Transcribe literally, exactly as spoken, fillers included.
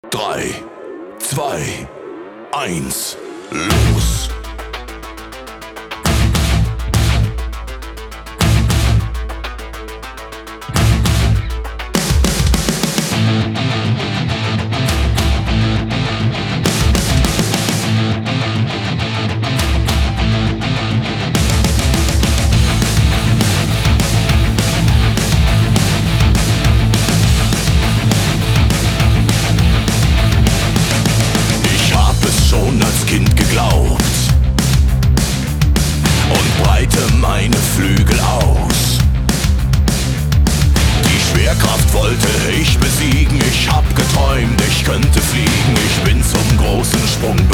Drei, zwei, eins, los! Als Kind geglaubt und breite meine Flügel aus. Die Schwerkraft wollte ich besiegen, ich hab geträumt, ich könnte fliegen. Ich bin zum großen Sprung